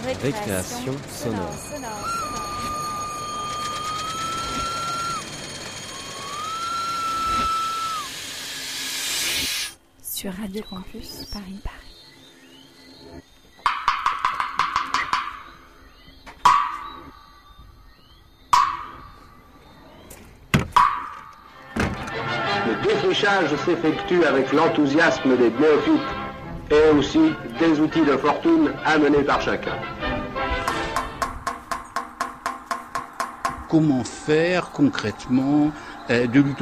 Récréation sonore. Sur Radio Campus Paris. Le défrichage s'effectue avec l'enthousiasme des néophytes et aussi des outils de fortune amenés par chacun. Comment faire concrètement de l'utopie ?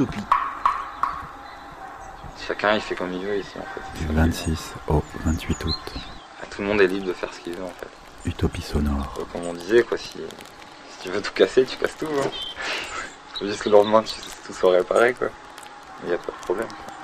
Chacun il fait comme il veut ici en fait. Du 26 au 28 août. Tout le monde est libre de faire ce qu'il veut en fait. Utopie sonore. Comme on disait quoi, si tu veux tout casser, tu casses tout. Hein. Faut juste que le lendemain tout soit réparé quoi. Il n'y a pas de problème.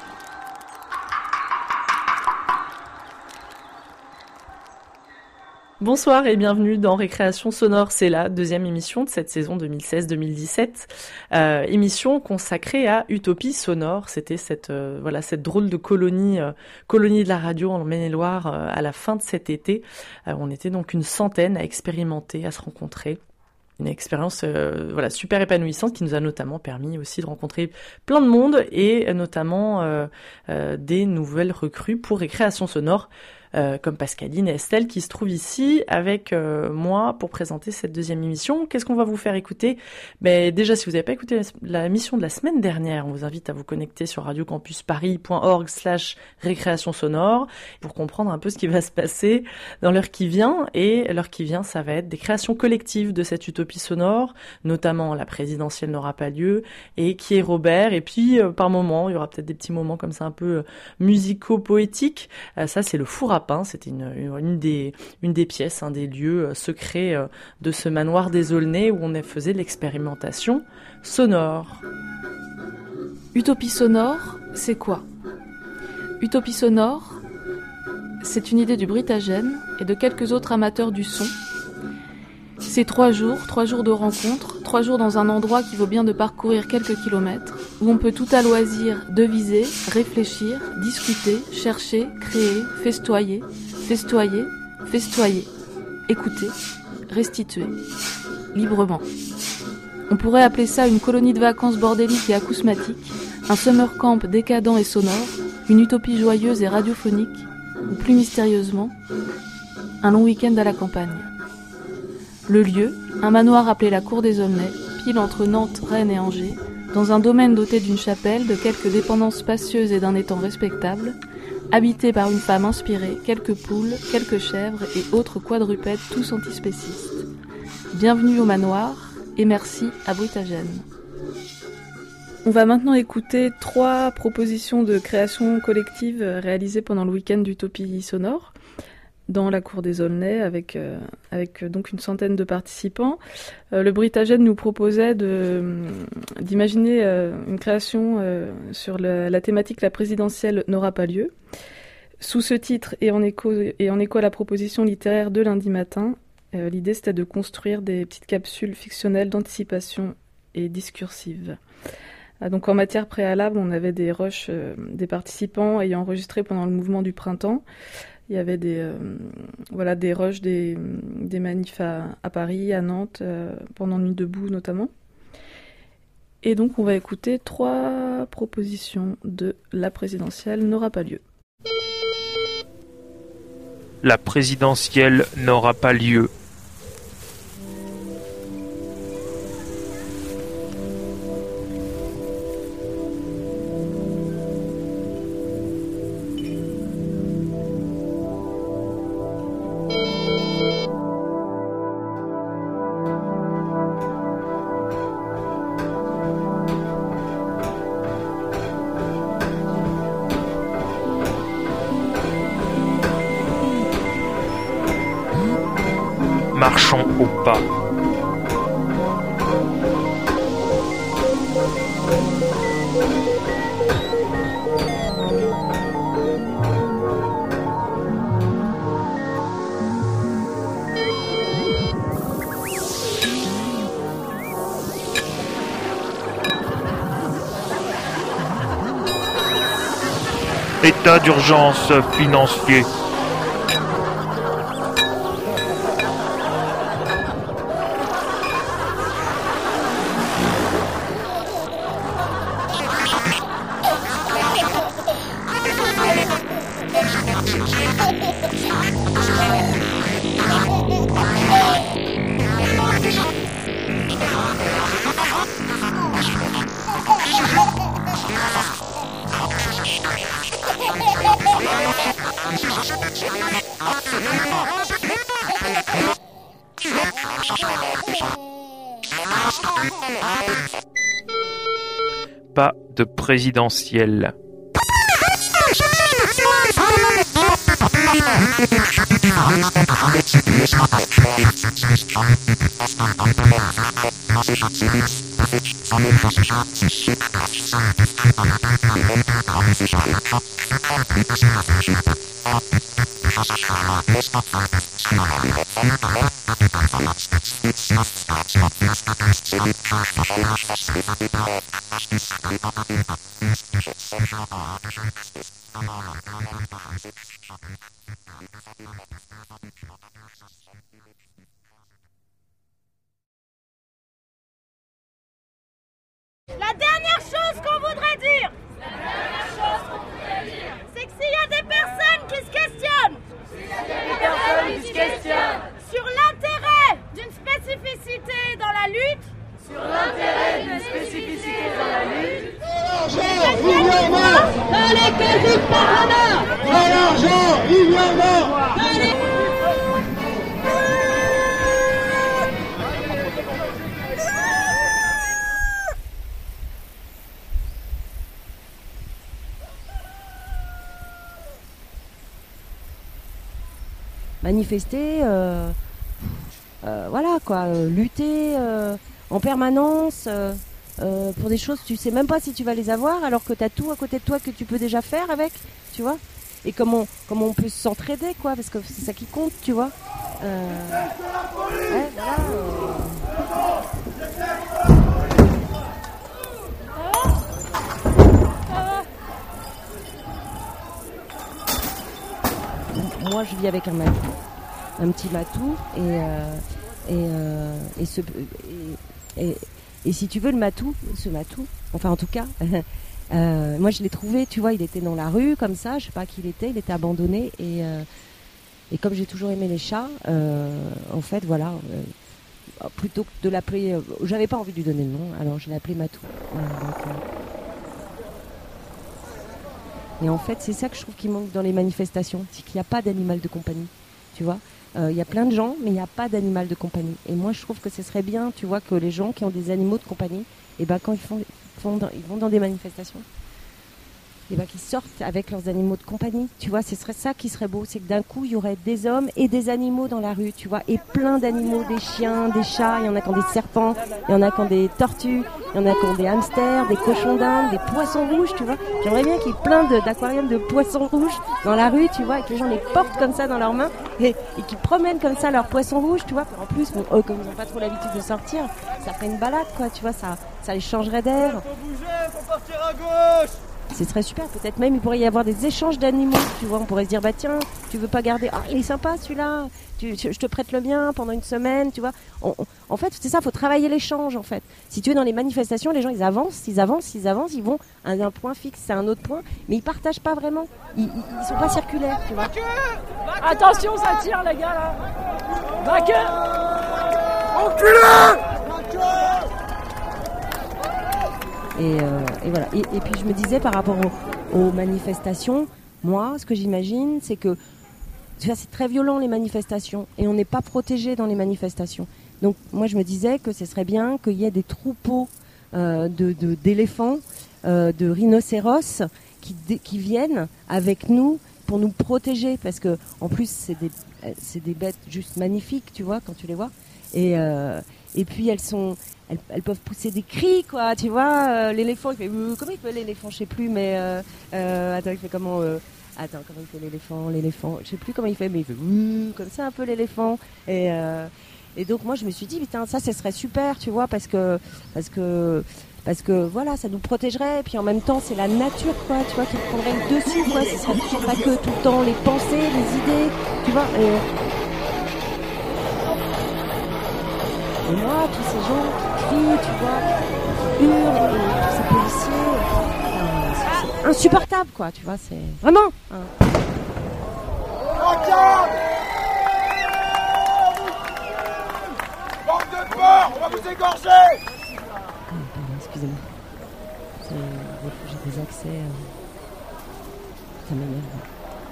Bonsoir et bienvenue dans Récréation sonore, c'est la deuxième émission de cette saison 2016-2017, émission consacrée à Utopie sonore. C'était cette drôle de colonie de la radio en Maine-et-Loire à la fin de cet été. On était donc une centaine à expérimenter, à se rencontrer. Une expérience super épanouissante qui nous a notamment permis aussi de rencontrer plein de monde et notamment des nouvelles recrues pour Récréation sonore. Comme Pascaline et Estelle qui se trouvent ici avec moi pour présenter cette deuxième émission. Qu'est-ce qu'on va vous faire écouter ? Déjà, si vous n'avez pas écouté la émission de la semaine dernière, on vous invite à vous connecter sur radiocampusparis.org/récréation sonore pour comprendre un peu ce qui va se passer dans l'heure qui vient. Et l'heure qui vient, ça va être des créations collectives de cette utopie sonore, notamment la présidentielle n'aura pas lieu et qui est Robert. Et puis, par moment, il y aura peut-être des petits moments comme ça un peu musico-poétiques. Ça, c'est le four à pain. C'était une des pièces, des lieux secrets de ce manoir des Aulnay où on faisait l'expérimentation sonore. Utopie sonore, c'est quoi ? Utopie sonore, c'est une idée du Britagène et de quelques autres amateurs du son. C'est 3 jours de rencontres, 3 jours dans un endroit qui vaut bien de parcourir quelques kilomètres, où on peut tout à loisir deviser, réfléchir, discuter, chercher, créer, festoyer, écouter, restituer, librement. On pourrait appeler ça une colonie de vacances bordélique et acousmatique, un summer camp décadent et sonore, une utopie joyeuse et radiophonique, ou plus mystérieusement, un long week-end à la campagne. Le lieu, un manoir appelé la Cour des Aulnay, pile entre Nantes, Rennes et Angers, dans un domaine doté d'une chapelle, de quelques dépendances spacieuses et d'un étang respectable, habité par une femme inspirée, quelques poules, quelques chèvres et autres quadrupèdes tous antispécistes. Bienvenue au manoir et merci à Britagène. On va maintenant écouter 3 propositions de création collective réalisées pendant le week-end d'Utopie sonore dans la Cour des Aulnay avec donc une centaine de participants. Le Britagène nous proposait d'imaginer une création sur la thématique La présidentielle n'aura pas lieu. Sous ce titre et en écho à la proposition littéraire de lundi matin, l'idée c'était de construire des petites capsules fictionnelles d'anticipation et discursives. Donc en matière préalable, on avait des rushs des participants ayant enregistré pendant le mouvement du printemps. Il y avait des rushs, des manifs à Paris, à Nantes, pendant Nuit debout notamment. Et donc on va écouter 3 propositions de La présidentielle n'aura pas lieu. La présidentielle n'aura pas lieu. Marchons au pas. État d'urgence financier. Pas de présidentielle. La dernière chose qu'on voudrait dire, c'est que s'il y a des personnes qui se questionnent, sur l'intérêt d'une spécificité dans la lutte, Allez, Kazuk Parana! À l'argent, il viendra! Allez! Manifester, voilà quoi, lutter en permanence pour des choses, tu sais même pas si tu vas les avoir alors que tu as tout à côté de toi que tu peux déjà faire avec, tu vois. Et comment on peut s'entraider quoi, parce que c'est ça qui compte, tu vois. Ouais, voilà, Moi, je vis avec un petit matou et si tu veux ce matou, enfin en tout cas, moi je l'ai trouvé, tu vois, il était dans la rue comme ça, je sais pas qui il était abandonné et comme j'ai toujours aimé les chats, en fait voilà, plutôt que de l'appeler, j'avais pas envie de lui donner le nom, alors je l'ai appelé Matou. Et en fait, c'est ça que je trouve qui manque dans les manifestations, c'est qu'il n'y a pas d'animal de compagnie, tu vois. Il y a plein de gens, mais il n'y a pas d'animal de compagnie. Et moi, je trouve que ce serait bien, tu vois, que les gens qui ont des animaux de compagnie, et ben quand ils vont dans des manifestations, et ben qu'ils sortent avec leurs animaux de compagnie, tu vois. Ce serait ça qui serait beau, c'est que d'un coup, il y aurait des hommes et des animaux dans la rue, tu vois, et plein d'animaux, des chiens, des chats, il y en a qui ont des serpents, il y en a qui ont des tortues, il y en a qui ont des hamsters, des cochons d'Inde, des poissons rouges, tu vois. J'aimerais bien qu'il y ait plein d'aquariums de poissons rouges dans la rue, tu vois, et que les gens les portent comme ça dans leurs mains et qu'ils promènent comme ça leurs poissons rouges, tu vois. En plus, comme ils n'ont pas trop l'habitude de sortir, ça ferait une balade, quoi, tu vois, ça les changerait d'air. Faut bouger, faut partir à gauche! Ce serait super, peut-être même il pourrait y avoir des échanges d'animaux, tu vois, on pourrait se dire bah tiens, tu veux pas garder, ah il est sympa celui-là, je te prête le mien pendant une semaine, tu vois. En fait c'est ça, faut travailler l'échange en fait. Si tu es dans les manifestations, les gens ils avancent, ils vont à un point fixe, c'est un autre point, mais ils partagent pas vraiment, ils sont pas circulaires, tu vois. Attention, ça tire les gars là. Vainqueur. Enculé! Et voilà. Et puis je me disais par rapport aux manifestations, moi, ce que j'imagine, c'est que tu vois, c'est très violent les manifestations et on n'est pas protégé dans les manifestations. Donc moi, je me disais que ce serait bien qu'il y ait des troupeaux d'éléphants, de rhinocéros qui viennent avec nous pour nous protéger, parce que en plus c'est des bêtes juste magnifiques, tu vois, quand tu les vois. Et puis elles peuvent pousser des cris, quoi, tu vois. L'éléphant, il fait comment il fait l'éléphant, je sais plus, mais attends, il fait comment comment il fait l'éléphant, je sais plus comment il fait, mais il fait comme ça un peu l'éléphant. Et donc moi je me suis dit putain, ça serait super, tu vois, parce que voilà, ça nous protégerait, et puis en même temps c'est la nature, quoi, tu vois, qui prendrait le dessus, quoi. Ce serait pas que tout le temps les pensées, les idées, tu vois. Et moi, tous ces gens qui crient, tu vois, qui hurlent, et tous ces policiers, c'est insupportable, quoi, tu vois, c'est vraiment. Bande de porcs, on va vous égorger! Pardon, excusez-moi. J'ai des accès. Ça m'énerve.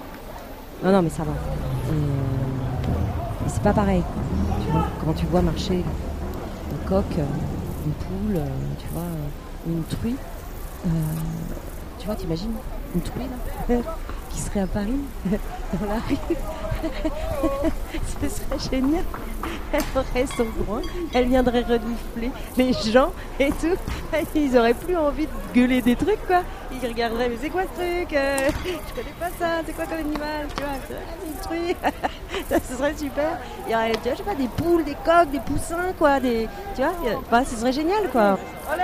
Non, mais ça va. Et c'est pas pareil. Tu vois, quand tu vois marcher un coq, une poule, tu vois, une truie, tu vois, t'imagines une truie là qui serait à Paris, dans la rue. Ce serait génial. Elle aurait son groin, elle viendrait renifler les gens et tout. Ils auraient plus envie de gueuler des trucs, quoi. Ils regarderaient, mais c'est quoi ce truc je connais pas ça, c'est quoi comme animal, tu vois, c'est une truie. Ça, ce serait super. Il y aurait, tu vois, je sais pas, des poules, des coqs, des poussins, quoi, des, tu vois, bah, ce serait génial, quoi.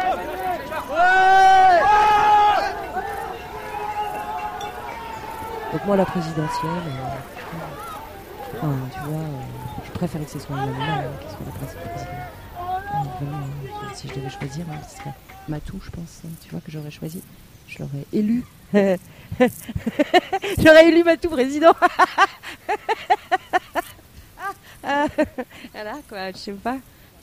Donc moi, la présidentielle, tu vois, je préfère que ce soit un animal qui soit la présidente. Si je devais choisir, ce serait Matou, je pense, tu vois, que j'aurais choisi. Je l'aurais élu. J'aurais élu Matou président. Voilà, quoi, je sais pas.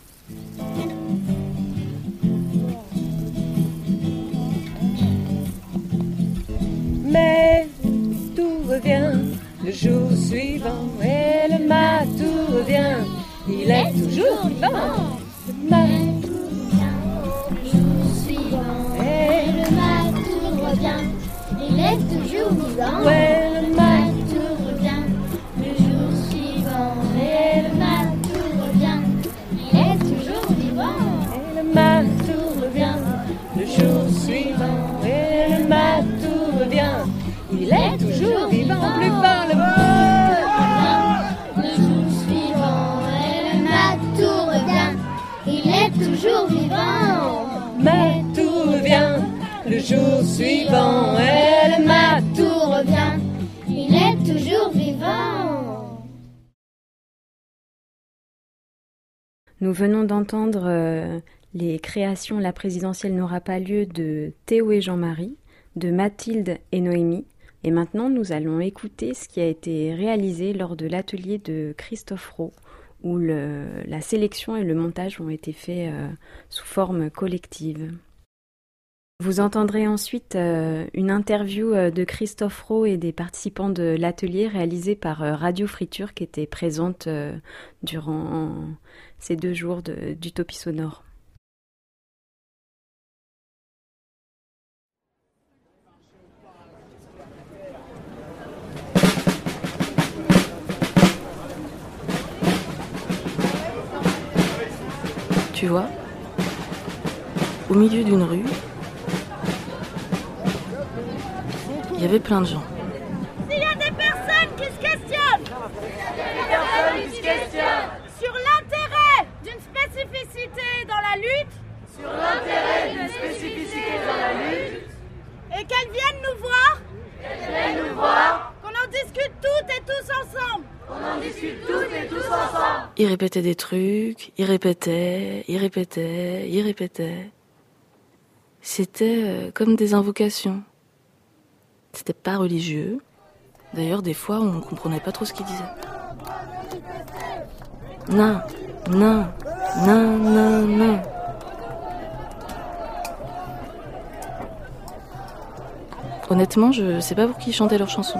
Mais tout revient le jour suivant et le Matou revient. Il est toujours vivant. Le Matou revient le jour suivant et le Matou revient. Il est toujours vivant. Ouais, le Matou revient le jour suivant et le Matou revient. Il est toujours vivant. Et le Matou revient le jour suivant et le Matou revient. Il est toujours vivant, plus fort le le jour suivant et le Matou revient. Il est toujours vivant. Matou revient le jour suivant et le Matou revient. Il est toujours vivant. Nous venons d'entendre les créations La présidentielle n'aura pas lieu de Théo et Jean-Marie, de Mathilde et Noémie. Et maintenant, nous allons écouter ce qui a été réalisé lors de l'atelier de Christophe Roux, où la sélection et le montage ont été faits sous forme collective. Vous entendrez ensuite une interview de Christophe Roux et des participants de l'atelier réalisé par Radio Friture qui était présente durant ces 2 jours d'Utopie sonore. Tu vois, au milieu d'une rue, il y avait plein de gens. S'il y a des personnes qui se questionnent, sur l'intérêt d'une spécificité dans la lutte, et qu'elles viennent nous voir, qu'on en discute toutes et tous ensemble. Il répétait des trucs, il répétait. C'était comme des invocations. C'était pas religieux. D'ailleurs, des fois, on comprenait pas trop ce qu'il disait. Non. Honnêtement, je sais pas pour qui ils chantaient leurs chansons.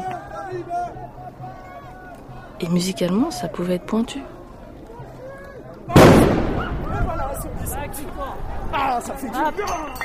Et musicalement, ça pouvait être pointu. Ah, ça fait du bien.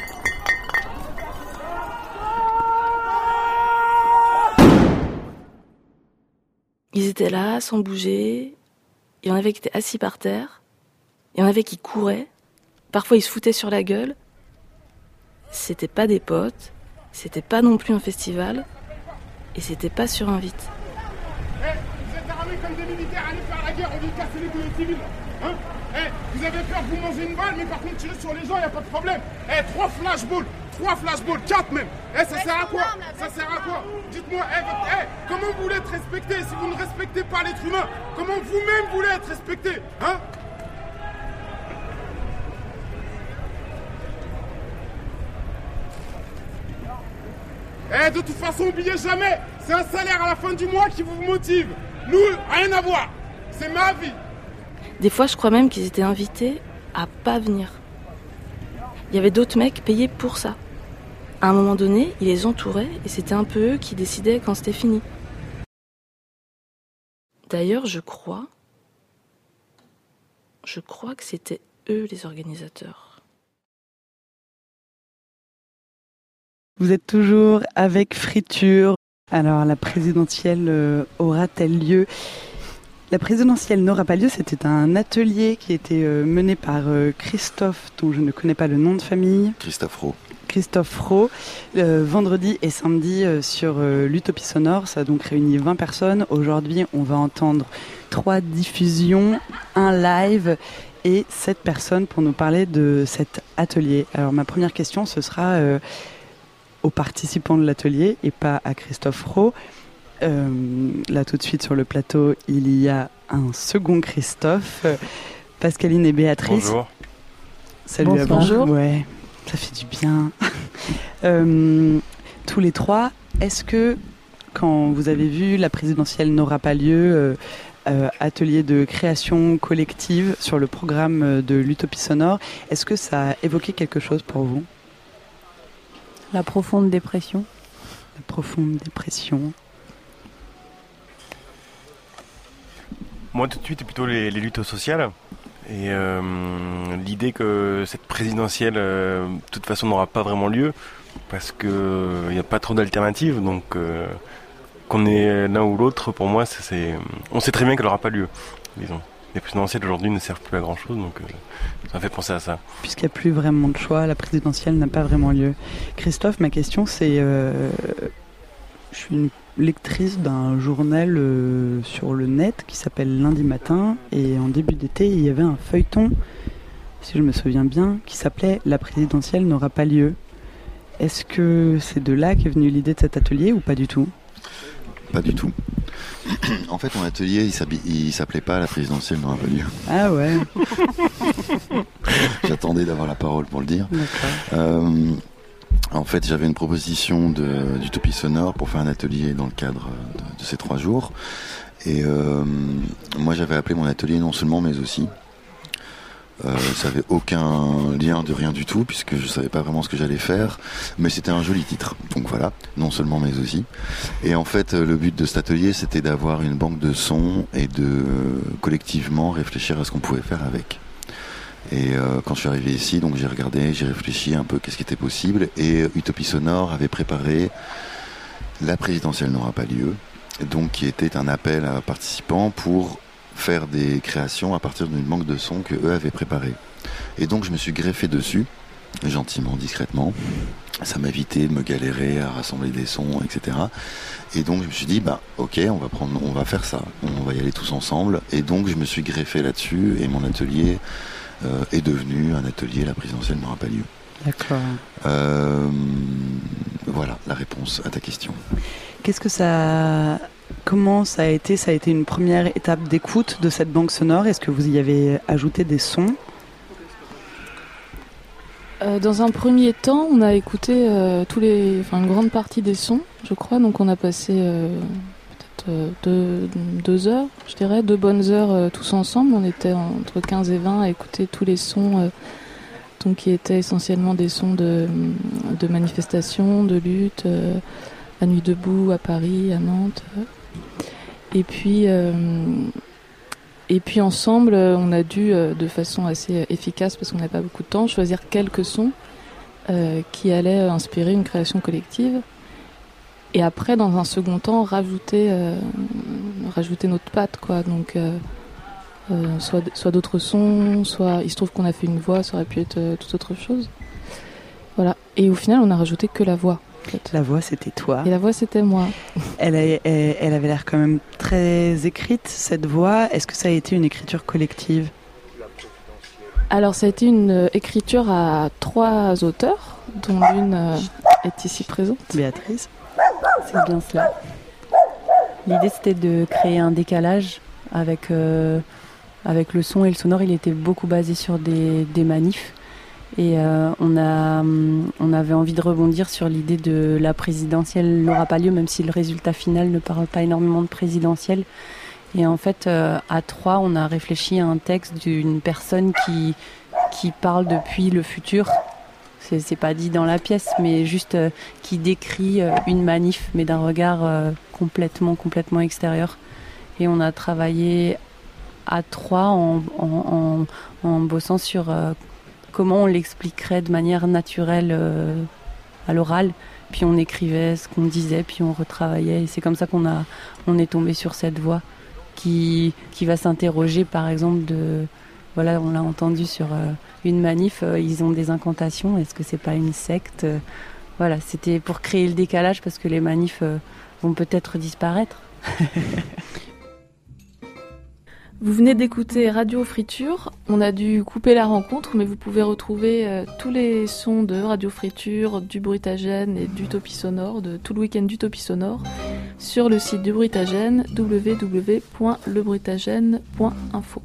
Ils étaient là, sans bouger. Il y en avait qui étaient assis par terre. Il y en avait qui couraient. Parfois, ils se foutaient sur la gueule. C'était pas des potes. C'était pas non plus un festival. Et c'était pas sur invite. Vous êtes armés comme des militaires, allez faire la guerre, on dit casser les couilles aux civils. Hein? Vous avez peur que vous mangez une balle, mais par contre tirer sur les gens, y a pas de problème. 3 flashballs, 4 même. Ça sert à quoi? Ça sert à quoi? Dites-moi, comment vous voulez être respecté si vous ne respectez pas l'être humain? Comment vous-même voulez être respecté? Hein? De toute façon, oubliez jamais, c'est un salaire à la fin du mois qui vous motive. Nous, rien à voir. C'est ma vie. Des fois, je crois même qu'ils étaient invités à pas venir. Il y avait d'autres mecs payés pour ça. À un moment donné, ils les entouraient et c'était un peu eux qui décidaient quand c'était fini. D'ailleurs, je crois que c'était eux les organisateurs. Vous êtes toujours avec Friture. Alors, la présidentielle aura-t-elle lieu ? La présidentielle n'aura pas lieu, c'était un atelier qui était mené par Christophe, dont je ne connais pas le nom de famille. Christophe Rowe, vendredi et samedi sur l'Utopie Sonore. Ça a donc réuni 20 personnes. Aujourd'hui, on va entendre 3 diffusions, un live et 7 personnes pour nous parler de cet atelier. Alors, ma première question, ce sera aux participants de l'atelier et pas à Christophe Rowe. Là tout de suite sur le plateau il y a un second Christophe, Pascaline et Béatrice. Bonjour. Salut. Bonjour. Ouais, ça fait du bien. Tous les 3, est-ce que quand vous avez vu La présidentielle n'aura pas lieu, atelier de création collective sur le programme de l'Utopie Sonore, est-ce que ça a évoqué quelque chose pour vous ? La profonde dépression. La profonde dépression. Moi, tout de suite, c'est plutôt les luttes sociales. Et l'idée que cette présidentielle, de toute façon, n'aura pas vraiment lieu, parce qu'il n'y a pas trop d'alternatives. Donc, qu'on ait l'un ou l'autre, pour moi, on sait très bien qu'elle n'aura pas lieu, disons. Les présidentielles aujourd'hui ne servent plus à grand-chose, donc ça me fait penser à ça. Puisqu'il n'y a plus vraiment de choix, la présidentielle n'a pas vraiment lieu. Christophe, ma question, c'est... je suis une lectrice d'un journal sur le net qui s'appelle Lundi Matin, et en début d'été il y avait un feuilleton, si je me souviens bien, qui s'appelait La présidentielle n'aura pas lieu. Est-ce que c'est de là qu'est venue l'idée de cet atelier ou pas du tout ? Pas du tout. En fait, mon atelier il s'appelait pas La présidentielle n'aura pas lieu. Ah ouais. J'attendais d'avoir la parole pour le dire. D'accord. En fait, j'avais une proposition d'Utopie Sonore pour faire un atelier dans le cadre de ces 3 jours. Et moi, j'avais appelé mon atelier Non seulement, mais aussi. Ça n'avait aucun lien de rien du tout, puisque je ne savais pas vraiment ce que j'allais faire. Mais c'était un joli titre. Donc voilà, Non seulement, mais aussi. Et en fait, le but de cet atelier, c'était d'avoir une banque de sons et de collectivement réfléchir à ce qu'on pouvait faire avec. Et quand je suis arrivé ici, donc j'ai réfléchi un peu qu'est-ce qui était possible, et Utopie Sonore avait préparé La présidentielle n'aura pas lieu, donc qui était un appel à participants pour faire des créations à partir d'une banque de sons que eux avaient préparée. Et donc je me suis greffé dessus, gentiment, discrètement. Ça m'évitait de me galérer à rassembler des sons, etc. Et donc je me suis dit, ok, on va faire ça, on va y aller tous ensemble. Et donc je me suis greffé là-dessus, et mon atelier est devenu un atelier La présidentielle n'aura pas lieu. D'accord. Voilà la réponse à ta question. Comment ça a été ? Ça a été une première étape d'écoute de cette banque sonore. Est-ce que vous y avez ajouté des sons ? Dans un premier temps, on a écouté une grande partie des sons, je crois. Donc on a passé peut-être 2 heures, je dirais, 2 bonnes heures tous ensemble. On était entre 15 et 20 à écouter tous les sons, donc qui étaient essentiellement des sons de manifestations, de lutte, à Nuit debout, à Paris, à Nantes. Et puis ensemble, on a dû, de façon assez efficace, parce qu'on n'avait pas beaucoup de temps, choisir quelques sons qui allaient inspirer une création collective. Et après, dans un second temps, rajouter notre patte, quoi. Donc, soit d'autres sons, soit il se trouve qu'on a fait une voix, ça aurait pu être toute autre chose. Voilà. Et au final, on a rajouté que la voix. En fait. La voix, c'était toi. Et la voix, c'était moi. Elle avait l'air quand même très écrite, cette voix. Est-ce que ça a été une écriture collective ? Alors, ça a été une écriture à 3 auteurs, dont l'une est ici présente. Béatrice. C'est bien cela. L'idée, c'était de créer un décalage avec le son et le sonore. Il était beaucoup basé sur des manifs. Et on avait envie de rebondir sur l'idée de la présidentielle n'aura pas lieu, même si le résultat final ne parle pas énormément de présidentielle. Et en fait, à 3, on a réfléchi à un texte d'une personne qui parle depuis le futur. C'est pas dit dans la pièce, mais juste qui décrit une manif, mais d'un regard complètement extérieur. et on a travaillé à 3 en bossant sur comment on l'expliquerait de manière naturelle à l'oral. Puis on écrivait ce qu'on disait, puis on retravaillait. Et c'est comme ça on est tombé sur cette voix qui va s'interroger, par exemple, voilà, on l'a entendu sur une manif, ils ont des incantations, est-ce que c'est pas une secte? Voilà, c'était pour créer le décalage parce que les manifs vont peut-être disparaître. Vous venez d'écouter Radio Friture. On a dû couper la rencontre, mais vous pouvez retrouver tous les sons de Radio Friture, du Bruitagène et d'Utopie Sonore, de tout le week-end d'Utopie Sonore, sur le site du Bruitagène, www.lebruitagène.info.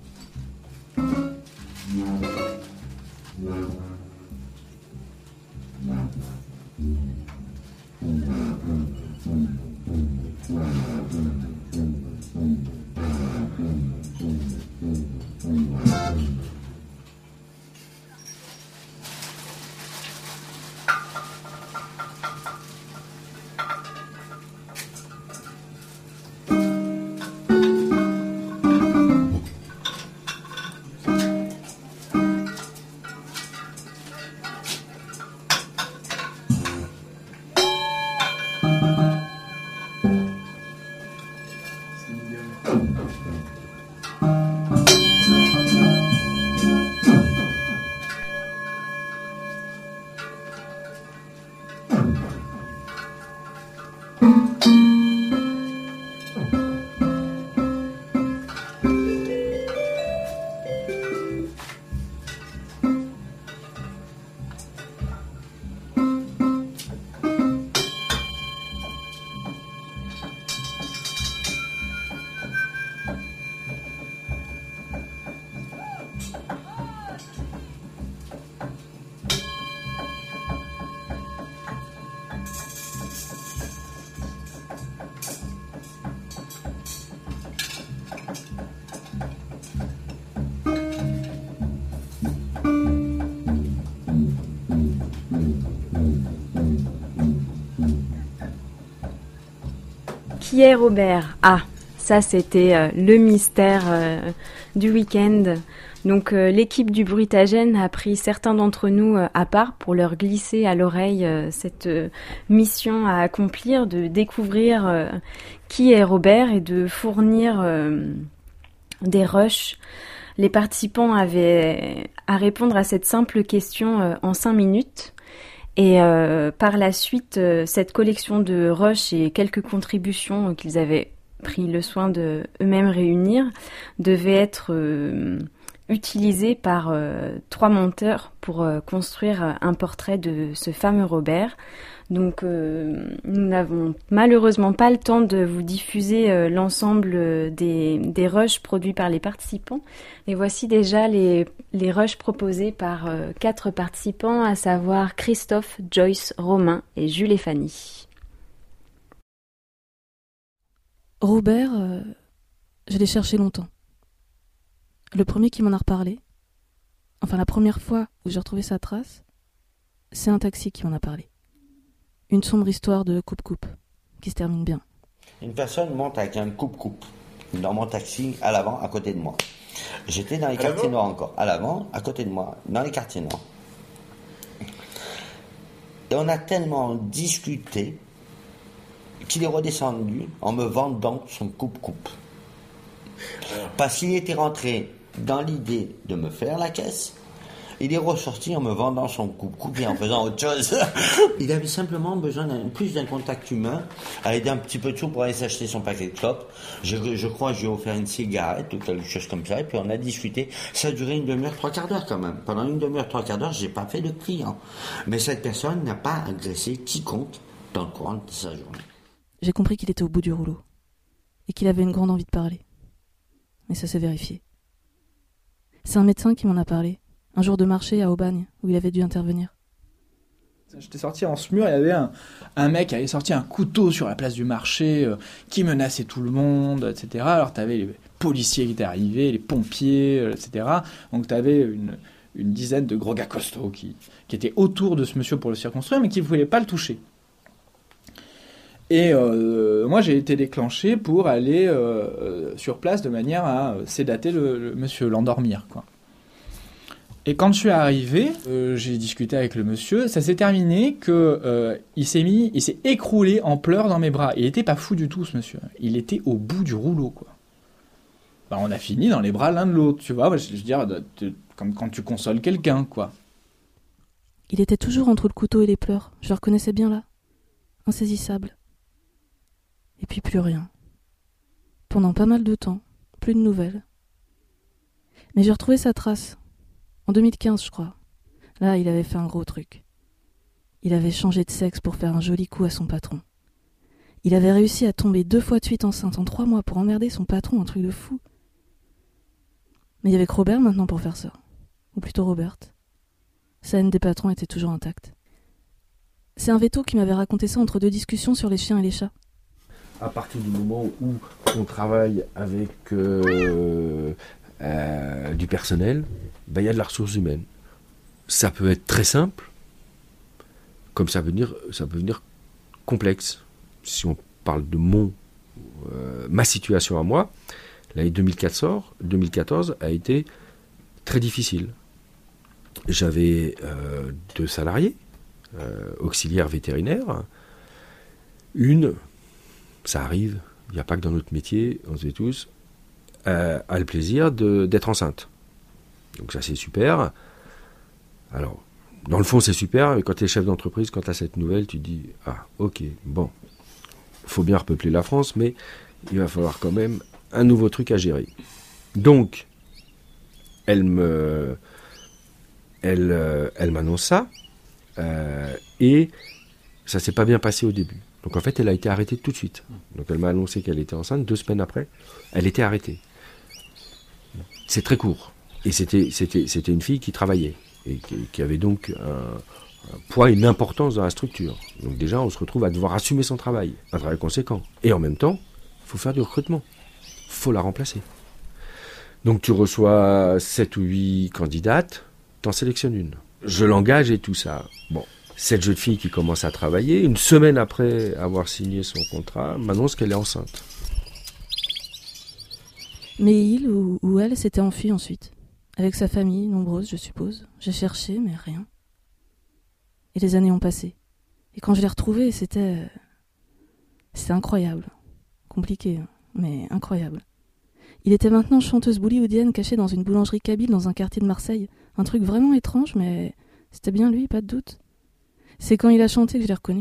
Qui est Robert? Ah, ça c'était le mystère du week-end. Donc l'équipe du Bruitagène a pris certains d'entre nous à part pour leur glisser à l'oreille cette mission à accomplir, de découvrir qui est Robert et de fournir des rushs. Les participants avaient à répondre à cette simple question en 5 minutes. Et par la suite, cette collection de rushs et quelques contributions qu'ils avaient pris le soin de eux-mêmes réunir devait être utilisée par 3 monteurs pour construire un portrait de ce fameux Robert. Donc nous n'avons malheureusement pas le temps de vous diffuser l'ensemble des rushs produits par les participants. Et voici déjà les rushs proposés par 4 participants, à savoir Christophe, Joyce, Romain et Jules et Fanny. Robert, je l'ai cherché longtemps. Le premier qui m'en a reparlé, enfin la première fois où j'ai retrouvé sa trace, c'est un taxi qui m'en a parlé. Une sombre histoire de coupe-coupe, qui se termine bien. Une personne monte avec un coupe-coupe dans mon taxi à l'avant, à côté de moi. J'étais dans les quartiers noirs encore. À l'avant, à côté de moi, dans les quartiers noirs. Et on a tellement discuté qu'il est redescendu en me vendant son coupe-coupe. Parce qu'il était rentré dans l'idée de me faire la caisse. Il est ressorti en me vendant son coupe-coupe et en faisant autre chose. Il avait simplement besoin plus d'un contact humain, à aider un petit peu de sous pour aller s'acheter son paquet de clopes. Je crois que je lui ai offert une cigarette ou quelque chose comme ça, et puis on a discuté. Ça a duré une demi-heure, 3/4 d'heure quand même. Pendant une demi-heure, 3/4 d'heure, j'ai pas fait de client. Mais cette personne n'a pas agressé quiconque dans le courant de sa journée. J'ai compris qu'il était au bout du rouleau, et qu'il avait une grande envie de parler. Mais ça s'est vérifié. C'est un médecin qui m'en a parlé. Un jour de marché à Aubagne, où il avait dû intervenir. J'étais sorti en ce mur, il y avait un mec qui avait sorti un couteau sur la place du marché, qui menaçait tout le monde, etc. Alors t'avais les policiers qui étaient arrivés, les pompiers, etc. Donc t'avais une dizaine de gros gars costauds qui étaient autour de ce monsieur pour le circonstruire, mais qui ne voulaient pas le toucher. Et moi, j'ai été déclenché pour aller sur place de manière à sédater le monsieur, l'endormir, quoi. Et quand je suis arrivé, j'ai discuté avec le monsieur. Ça s'est terminé que il s'est écroulé en pleurs dans mes bras. Il était pas fou du tout, ce monsieur. Il était au bout du rouleau, quoi. Bah, on a fini dans les bras l'un de l'autre, tu vois. Je veux dire, comme quand tu consoles quelqu'un, quoi. Il était toujours entre le couteau et les pleurs. Je le reconnaissais bien là. Insaisissable. Et puis plus rien. Pendant pas mal de temps. Plus de nouvelles. Mais j'ai retrouvé sa trace. En 2015, je crois. Là, il avait fait un gros truc. Il avait changé de sexe pour faire un joli coup à son patron. Il avait réussi à tomber 2 fois de suite enceinte en 3 mois pour emmerder son patron, un truc de fou. Mais il y avait que Robert maintenant pour faire ça. Ou plutôt Robert. Sa haine des patrons était toujours intacte. C'est un veto qui m'avait raconté ça entre 2 discussions sur les chiens et les chats. À partir du moment où on travaille avec du personnel, ben, y a de la ressource humaine. Ça peut être très simple, comme ça peut venir complexe. Si on parle de ma situation à moi, l'année 2014 a été très difficile. J'avais 2 salariés, auxiliaires vétérinaires. Une, ça arrive, il n'y a pas que dans notre métier, on sait tous, a le plaisir d'être enceinte. Donc ça c'est super. Alors, dans le fond c'est super, mais quand tu es chef d'entreprise, quand tu as cette nouvelle, tu te dis, ah ok, bon, il faut bien repeupler la France, mais il va falloir quand même un nouveau truc à gérer. Donc, elle m'annonce ça, et ça s'est pas bien passé au début. Donc en fait, elle a été arrêtée tout de suite. Donc elle m'a annoncé qu'elle était enceinte, 2 semaines après, elle était arrêtée. C'est très court. Et c'était une fille qui travaillait, et qui avait donc un poids et une importance dans la structure. Donc déjà, on se retrouve à devoir assumer son travail, un travail conséquent. Et en même temps, il faut faire du recrutement. Il faut la remplacer. Donc tu reçois 7 ou 8 candidates, t'en sélectionnes une. Je l'engage et tout ça. Bon, cette jeune fille qui commence à travailler, une semaine après avoir signé son contrat, m'annonce qu'elle est enceinte. Mais il ou elle s'était enfui ensuite. Avec sa famille, nombreuse je suppose. J'ai cherché, mais rien. Et les années ont passé. Et quand je l'ai retrouvée, c'était incroyable. Compliqué, mais incroyable. Il était maintenant chanteuse bollywoodienne cachée dans une boulangerie kabyle dans un quartier de Marseille. Un truc vraiment étrange, mais c'était bien lui, pas de doute. C'est quand il a chanté que je l'ai reconnu.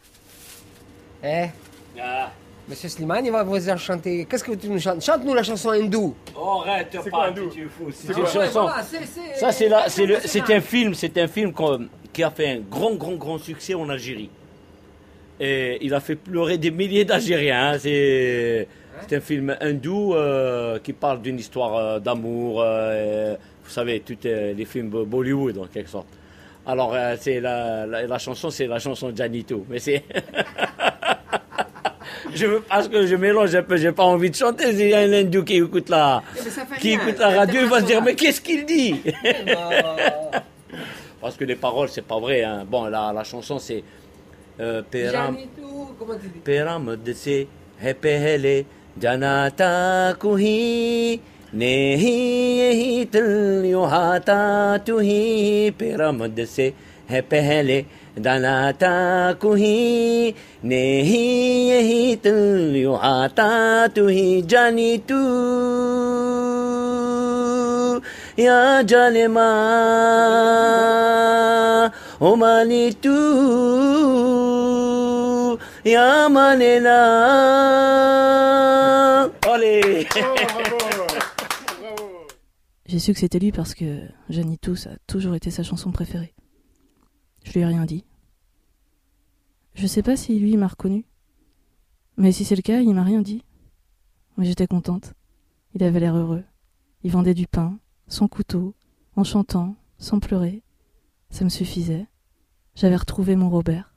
Monsieur Slimane, il va vous chanter. Qu'est-ce que tu nous chantes? Chante-nous la chanson hindoue. Oh, arrête, c'est pas, tu es fou. C'est une chanson. Ça, c'est un film qui a fait un grand succès en Algérie. Et il a fait pleurer des milliers d'Algériens. Hein. C'est un film hindou qui parle d'une histoire d'amour. Vous savez, tous les films Bollywood en quelque sorte. Alors, la chanson, c'est la chanson Janito. Mais c'est. Parce que je mélange un peu, j'ai pas envie de chanter. S'il y a un hindou qui écoute la radio, il va se dire mais qu'est-ce qu'il dit? Parce que les paroles, c'est pas vrai. Hein. Bon, la chanson, c'est Peram Dese Hepehele Janata Kuhi Nehi Til Yohata Tuhi Peram Dese Hepehele Danata Kuhi Nehi Til Yohata Tuhi Janitu Ya Jalema Omanitu Ya Manena. Allez. J'ai su que c'était lui parce que Janitou, ça a toujours été sa chanson préférée. Je lui ai rien dit. Je sais pas si lui il m'a reconnu. Mais si c'est le cas, il m'a rien dit. Mais j'étais contente. Il avait l'air heureux. Il vendait du pain, sans couteau, en chantant, sans pleurer. Ça me suffisait. J'avais retrouvé mon Robert.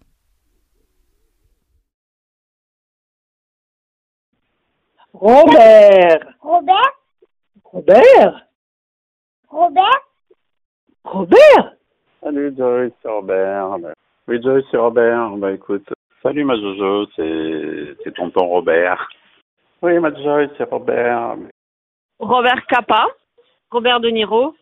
Robert. Robert? Robert. Robert? Robert. Salut Joyce, c'est Robert. Oui Joyce, c'est Robert. Bah écoute, Salut ma Jojo, c'est tonton Robert. Oui, ma Jojo, c'est Robert. Robert Capa, Robert De Niro.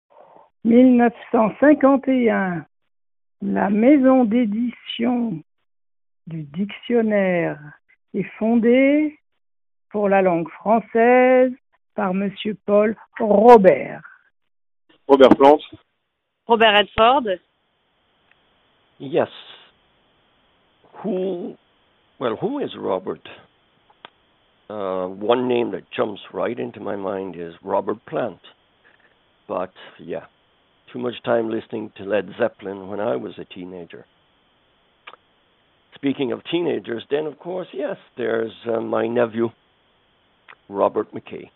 1951, la maison d'édition du dictionnaire est fondée pour la langue française par Monsieur Paul Robert. Robert Plante. Robert Redford. Yes. Who is Robert? One name that jumps right into my mind is Robert Plant. But yeah, too much time listening to Led Zeppelin when I was a teenager. Speaking of teenagers, then of course, yes, there's my nephew, Robert McKay.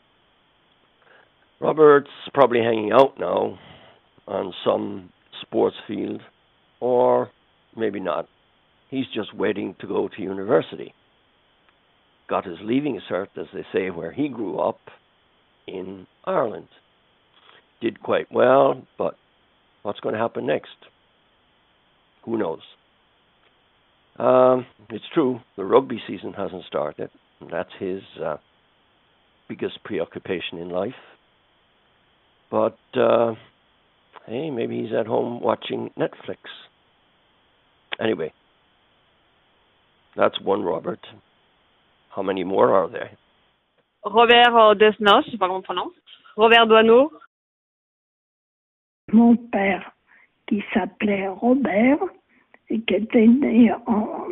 Robert's probably hanging out now on some sports field, or maybe not. He's just waiting to go to university. Got his leaving cert, as they say, where he grew up in Ireland. Did quite well, but what's going to happen next? Who knows? It's true, the rugby season hasn't started. That's his biggest preoccupation in life. But, hey, maybe he's at home watching Netflix. Anyway, that's one Robert. How many more are there? Robert Desnos, je sais pas comment on prononce. Robert Doisneau. Mon père, qui s'appelait Robert et qui était né en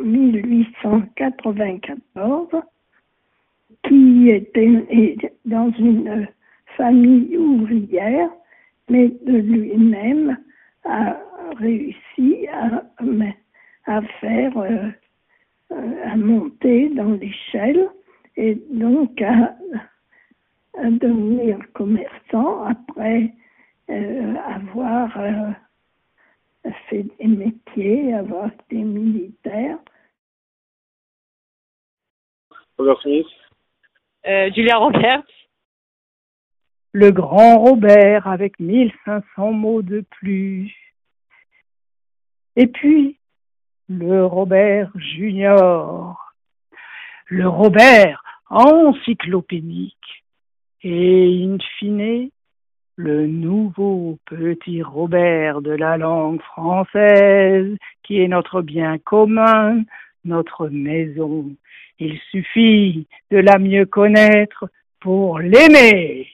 1894, qui était né dans une famille ouvrière, mais de lui-même a réussi à faire, à monter dans l'échelle et donc à devenir commerçant après avoir fait des métiers, avoir été militaire. Robert Smith. Julia Roberts. Le grand Robert avec 1500 mots de plus. Et puis, le Robert Junior. Le Robert encyclopédique. Et in fine, le nouveau petit Robert de la langue française, qui est notre bien commun, notre maison. Il suffit de la mieux connaître pour l'aimer.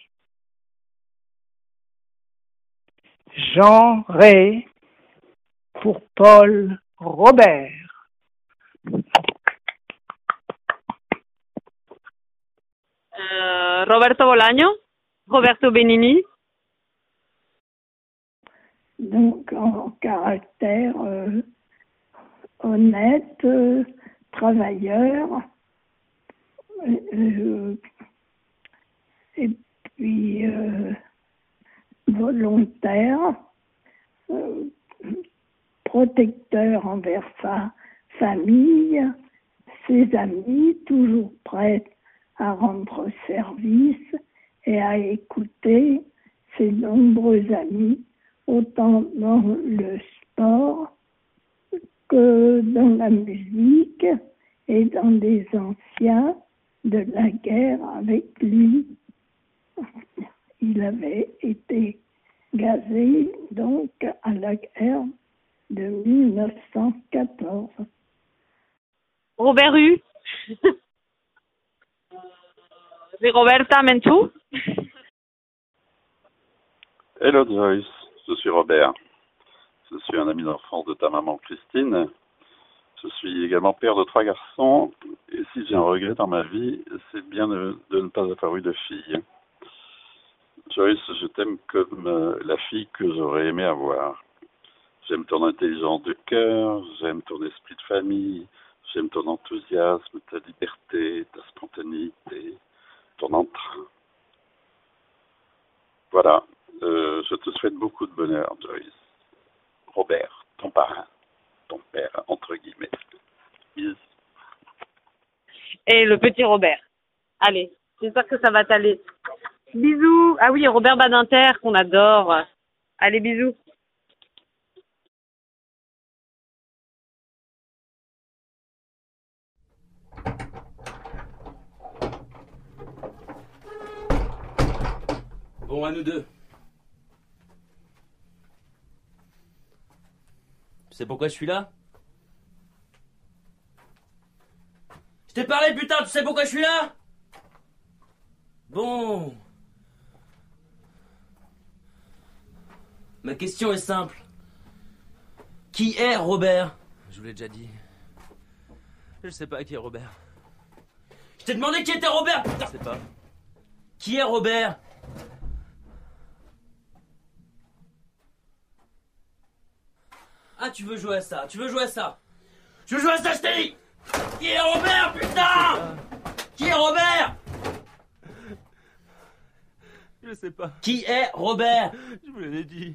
Jean Rey pour Paul Robert. Roberto Bolaño, Roberto Benigni. Donc en caractère honnête, travailleur, et puis volontaire, protecteur envers sa famille, ses amis, toujours prêt à rendre service et à écouter ses nombreux amis, autant dans le sport que dans la musique et dans des anciens de la guerre avec lui. Il avait été gazé donc à la guerre de 1914. Robert Hue. C'est Roberta Menchou. Hello Joyce, je suis Robert. Je suis un ami d'enfance de ta maman Christine. Je suis également père de 3 garçons. Et si j'ai un regret dans ma vie, c'est bien de ne pas avoir eu de fille. Joyce, je t'aime comme la fille que j'aurais aimé avoir. J'aime ton intelligence de cœur, j'aime ton esprit de famille, j'aime ton enthousiasme, ta liberté, ta spontanéité, ton entrain. Voilà, je te souhaite beaucoup de bonheur, Joyce. Robert, ton parrain, ton père, entre guillemets. Bisous. Et le petit Robert. Allez, j'espère que ça va t'aller. Bisous. Ah oui, Robert Badinter, qu'on adore. Allez, bisous. Bon, à nous deux. Tu sais pourquoi je suis là? Je t'ai parlé, putain, tu sais pourquoi je suis là? Bon. Ma question est simple. Qui est Robert? Je vous l'ai déjà dit. Je sais pas qui est Robert. Je t'ai demandé qui était Robert, putain! Je sais pas. Qui est Robert? Ah, tu veux jouer à ça? Tu veux jouer à ça? Tu veux jouer à ça, je t'ai dit! Qui est Robert, putain? Qui est Robert? Je sais pas. Qui est Robert? Je vous l'ai dit.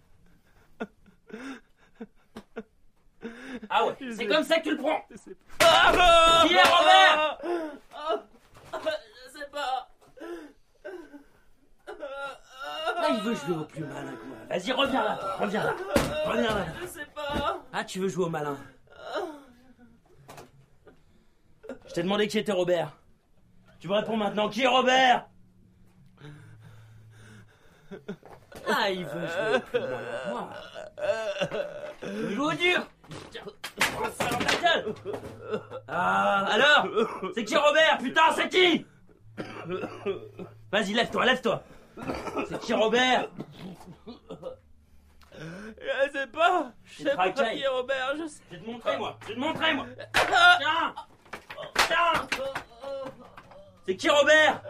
Ah ouais, c'est comme ça que tu le prends. Je sais pas. Qui est Robert? Je sais pas. Là, il veut jouer au plus malin, quoi. Vas-y, reviens là, toi. Reviens là. Reviens là. Je sais pas. Ah, tu veux jouer au malin? Je t'ai demandé qui était Robert. Tu me réponds maintenant. Qui est Robert? Ah, il veut jouer au plus malin. Moi. Il veut jouer au dur. Ça dans ta gueule. Ah, alors? C'est qui Robert? Putain, c'est qui? Vas-y, lève-toi, lève-toi. C'est qui Robert? Je sais pas. Je sais pas qui est Robert. Je sais. Je vais te montrer, moi. Je vais te montrer, moi. Tiens. Tiens. C'est qui Robert?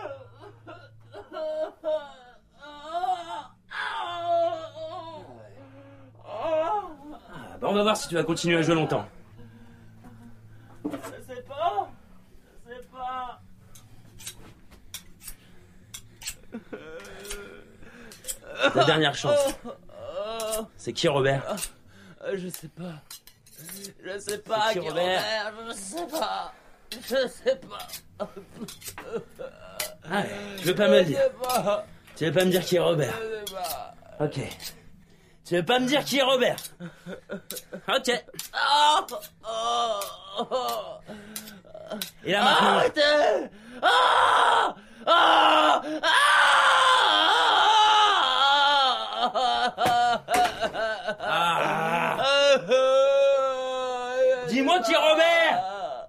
Bah on va voir si tu vas continuer à jouer longtemps. Je sais pas. Je sais pas. Ta dernière chance. C'est qui Robert? Je sais pas. Je sais pas qui Robert? Je sais pas. Je sais pas. Ah, tu veux pas me le dire? Tu veux pas me dire qui est Robert? Je sais pas. Ok. Tu veux pas me dire qui est Robert? Ok. Et là maintenant. Arrêtez! Dis-moi qui est Robert?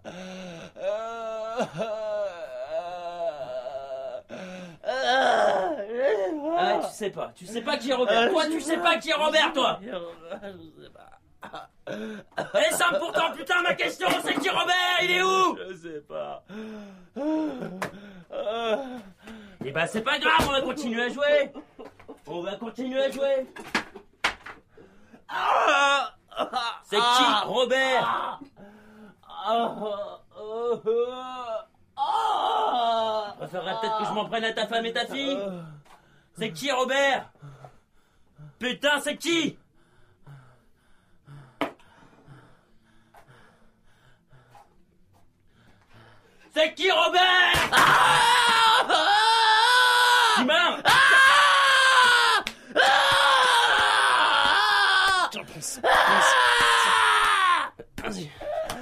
Ah, tu sais pas qui est Robert. Toi, tu sais pas qui est Robert, toi. Je sais pas. Elle est simple pourtant, putain, ma question, c'est qui Robert? Il est où? Je sais pas. Eh ben, c'est pas grave, on va continuer à jouer. On va continuer à jouer. C'est qui Robert? Je préférerais peut-être que je m'en prenne à ta femme et ta fille. C'est qui Robert? Putain, c'est qui? C'est qui Robert? Simon! Tiens, pense. Vas-y.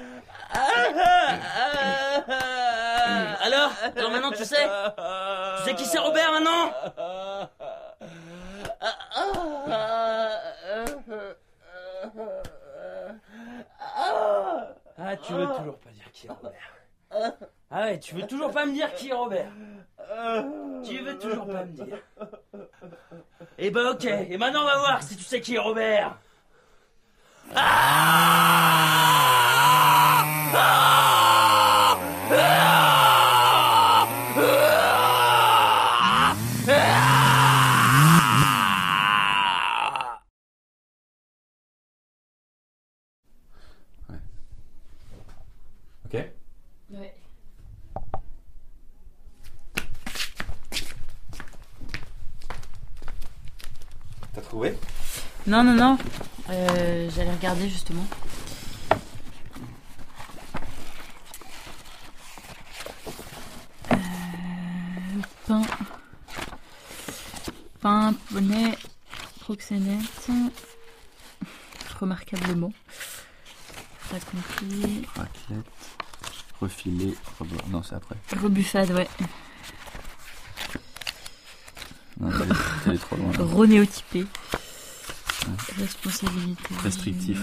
Alors maintenant tu sais? Tu sais qui c'est Robert maintenant? Ah, tu veux toujours pas dire qui est Robert? Ah ouais, tu veux toujours pas me dire qui est Robert? Tu veux toujours pas me dire? Eh ben ok, et maintenant on va voir si tu sais qui est Robert. Ok. Ouais. T'as trouvé? Non. J'allais regarder justement. Pain, poney, proxénète. Remarquablement. Raconter. Raclette. Refilé. Non, c'est après. Rebuffade, ouais. Non, t'es allé trop loin. Renéotypé. Responsabilité. Restrictif.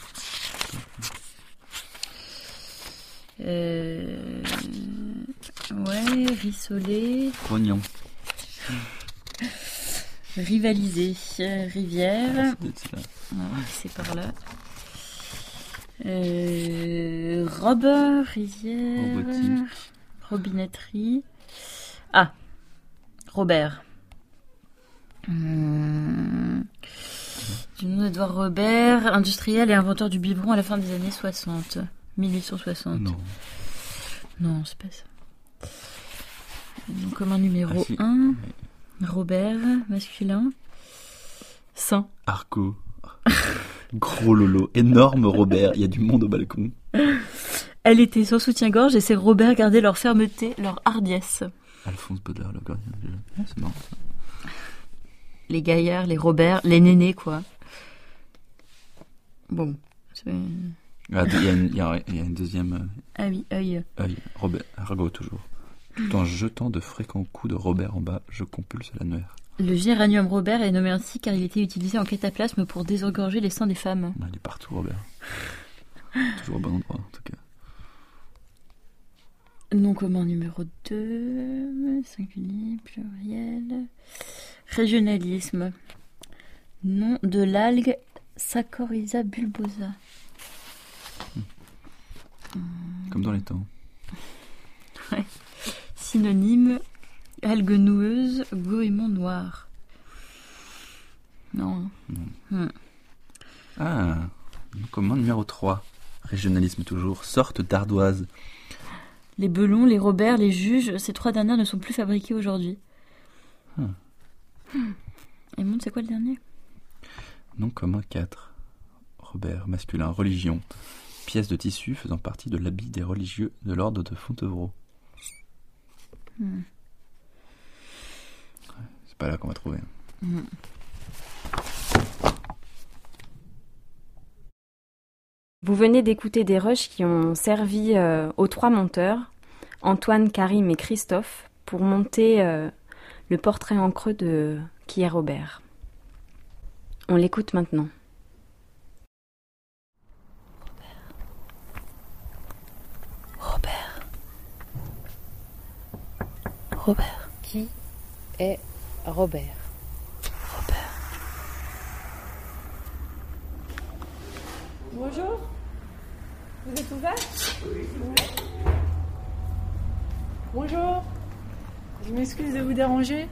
Ouais, rissoler. Rognon. Rivaliser. Rivière. Ah, c'est par là. Robe, rivière. Robotique. Robinetterie. Ah, Robert. Du nom d'Edouard Robert, industriel et inventeur du biberon à la fin des années 60. 1860. Non, c'est pas ça. Donc, comme un numéro 1. Robert, masculin. Saint. Arco. Gros lolo. Énorme Robert. Il y a du monde au balcon. Elle était sans soutien-gorge et ses Robert gardaient leur fermeté, leur hardiesse. Alphonse Baudelaire, le gardien du jeu. Ah, c'est marrant ça. Les gaillards, les Robert, les nénés, quoi. Bon. Ah, il y a une deuxième. Ah oui, œil. Robert, Argot toujours. Tout en jetant de fréquents coups de Robert en bas, je compulse l'annuaire. Le géranium Robert est nommé ainsi car il était utilisé en cataplasme pour désengorger les seins des femmes. Il est partout, Robert. Toujours au bon endroit, en tout cas. Nom commun numéro 2, singulier, pluriel. Régionalisme. Nom de l'algue Saccharisa bulbosa. Comme dans les temps. Ouais. Synonyme, algue noueuse, goémon noir. Non. Ah, comment numéro 3. Régionalisme toujours, sorte d'ardoise. Les Belons, les Robert, les Juges, ces 3 dernières ne sont plus fabriquées aujourd'hui. Et monde, c'est quoi le dernier? Nom commun 4. Robert, masculin, religion. Pièce de tissu faisant partie de l'habit des religieux de l'ordre de Fontevraud. C'est pas là qu'on va trouver. Vous venez d'écouter des rushs qui ont servi aux 3 monteurs, Antoine, Karim et Christophe, pour monter le portrait en creux de qui est Robert. On l'écoute maintenant. Robert. Qui est Robert? Bonjour. Vous êtes ouvert? Oui. Bonjour. Je m'excuse de vous déranger.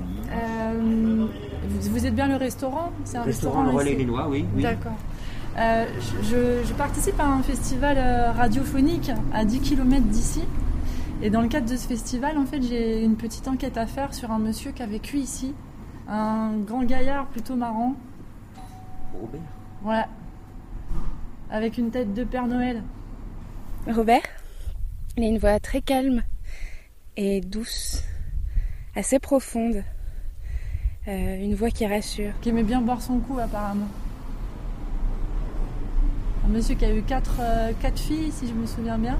Vous êtes bien le restaurant? C'est un restaurant Le Relais Lénois, oui. D'accord. Je participe à un festival radiophonique à 10 km d'ici. Et dans le cadre de ce festival, en fait, j'ai une petite enquête à faire sur un monsieur qui a vécu ici. Un grand gaillard plutôt marrant. Robert? Ouais. Avec une tête de Père Noël. Robert, il a une voix très calme et douce, assez profonde. Une voix qui rassure. Qui aimait bien boire son coup, apparemment. Un monsieur qui a eu 4 filles, si je me souviens bien.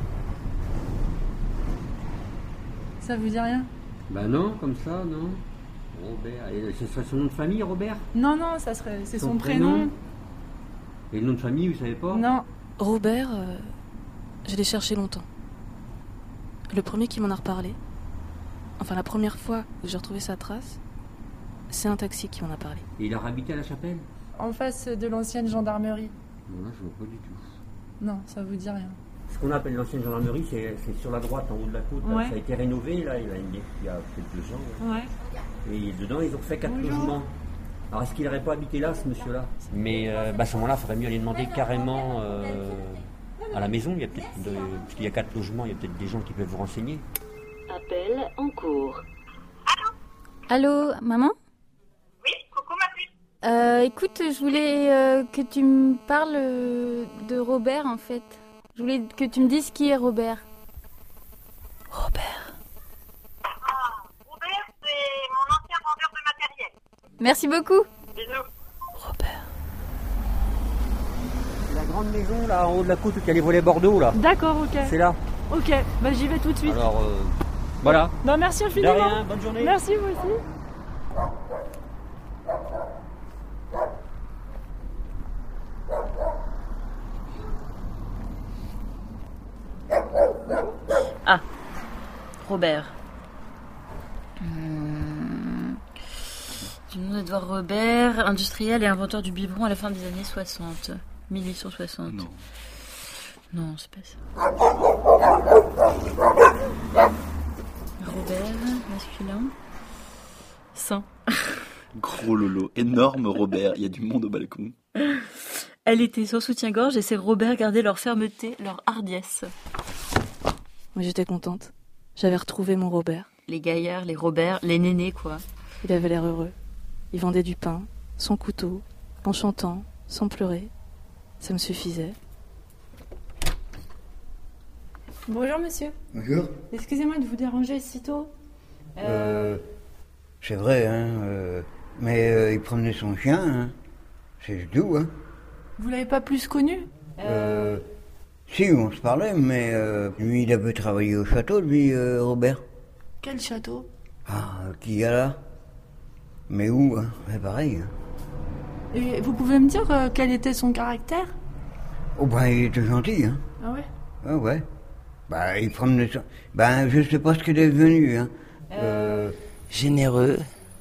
Ça vous dit rien? Bah non, comme ça, non. Robert, et ce serait son nom de famille, Robert? Non, c'est son prénom. Et le nom de famille, vous savez pas? Non. Robert, je l'ai cherché longtemps. Le premier qui m'en a reparlé, enfin la première fois où j'ai retrouvé sa trace, c'est un taxi qui m'en a parlé. Et il a habité à la Chapelle? En face de l'ancienne gendarmerie. Non, je vois pas du tout. Non, ça vous dit rien. Ce qu'on appelle l'ancienne gendarmerie, c'est sur la droite, en haut de la côte. Ouais. Ça a été rénové, là, il y a peut-être 2 ans. Ouais. Et dedans, ils ont fait 4 logements. Alors, est-ce qu'il n'aurait pas habité là, ce monsieur-là? Mais à ce moment-là, il faudrait mieux aller demander carrément à la maison. Il y a peut-être puisqu'il y a 4 logements, il y a peut-être des gens qui peuvent vous renseigner. Appel en cours. Allô, maman? Oui, coucou ma fille. Écoute, je voulais que tu me parles de Robert, en fait. Je voulais que tu me dises qui est Robert. Robert, c'est mon ancien vendeur de matériel. Merci beaucoup. Bisous. C'est la grande maison, là, en haut de la côte, où il y a les volets Bordeaux, là. D'accord, ok. C'est là. Ok, bah j'y vais tout de suite. Alors, voilà. Bah merci infiniment. De rien, bonne journée. Merci, vous aussi. Ah, Robert. Du nom d'Edouard Robert, industriel et inventeur du biberon à la fin des années 60. 1860. Non. Non, c'est pas ça. Robert, masculin. Saint. Gros lolo, énorme Robert, il y a du monde au balcon. Elle était sans soutien-gorge et ses Robert gardaient leur fermeté, leur hardiesse. Moi j'étais contente. J'avais retrouvé mon Robert. Les gaillards, les Robert, les nénés quoi. Il avait l'air heureux. Il vendait du pain, son couteau, en chantant, sans pleurer. Ça me suffisait. Bonjour monsieur. Bonjour. Excusez-moi de vous déranger si tôt. C'est vrai, hein. Mais il promenait son chien, hein. C'est tout, hein. Vous l'avez pas plus connu? Si, on se parlait, mais lui, il avait travaillé au château, lui, Robert. Quel château? Ah, qui y a là? Mais où, hein? C'est pareil, hein. Et vous pouvez me dire quel était son caractère? Oh, ben, il était gentil, hein. Ah ouais? Ah ouais. Bah, il promenait son... Ben, je sais pas ce qu'il est devenu, hein. Généreux.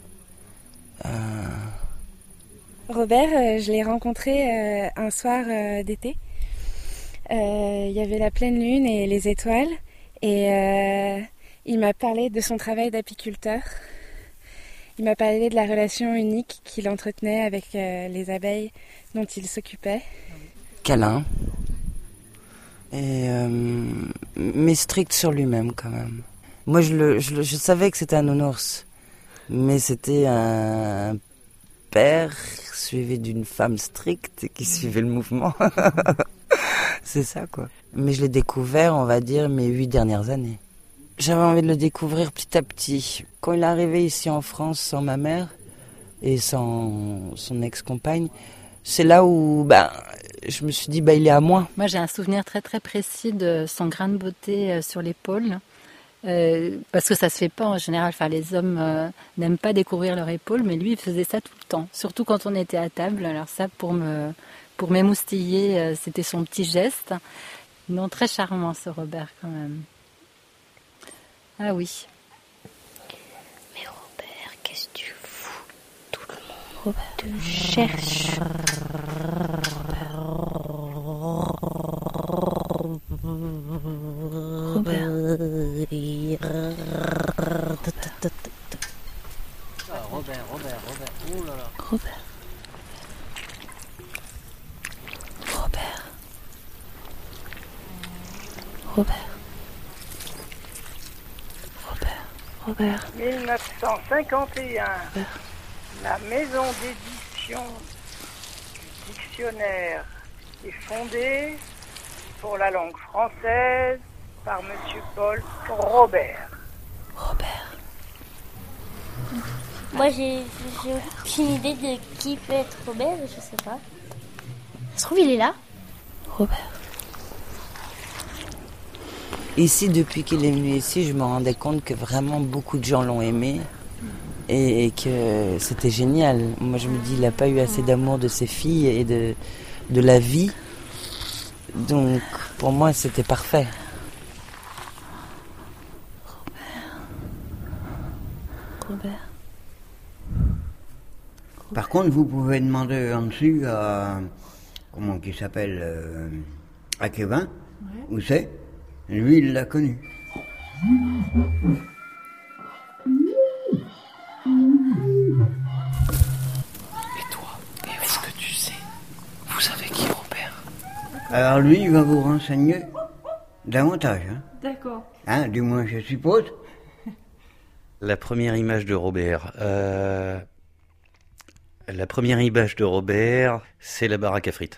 Robert, je l'ai rencontré un soir d'été. Il y avait la pleine lune et les étoiles. Et il m'a parlé de son travail d'apiculteur. Il m'a parlé de la relation unique qu'il entretenait avec les abeilles dont il s'occupait. Câlin. Et mais strict sur lui-même quand même. Moi je savais que c'était un nounours, mais c'était un père suivi d'une femme stricte qui suivait le mouvement. C'est ça quoi. Mais je l'ai découvert, on va dire, mes 8 dernières années. J'avais envie de le découvrir petit à petit. Quand il est arrivé ici en France sans ma mère et sans son ex-compagne, c'est là où je me suis dit il est à moi. Moi j'ai un souvenir très très précis de son grain de beauté sur l'épaule. Parce que ça se fait pas en général. Enfin, les hommes n'aiment pas découvrir leur épaule, mais lui il faisait ça tout le temps. Surtout quand on était à table. Alors ça pour m'émoustiller, c'était son petit geste. Non, très charmant ce Robert quand même. Ah oui. Mais Robert, qu'est-ce que tu fous? Tout le monde te cherche. Robert. Robert. Oh là là. Robert. Robert. 1951. La maison d'édition du dictionnaire est fondée pour la langue française par Monsieur Paul Robert. Moi, j'ai aucune idée de qui peut être Robert, je sais pas. Ça se trouve, il est là. Robert. Ici, depuis qu'il est venu ici, je me rendais compte que vraiment beaucoup de gens l'ont aimé et que c'était génial. Moi, je me dis, il n'a pas eu assez d'amour de ses filles et de la vie. Donc, pour moi, c'était parfait. Robert. Par contre, vous pouvez demander en dessus à... Comment qu'il s'appelle à Kevin, où c'est? Lui, il l'a connu. Et toi, est-ce que tu sais? Vous savez qui est Robert? Alors lui, il va vous renseigner davantage. Hein. D'accord. Hein, du moins, je suppose. La première image de Robert. C'est la baraque à frites.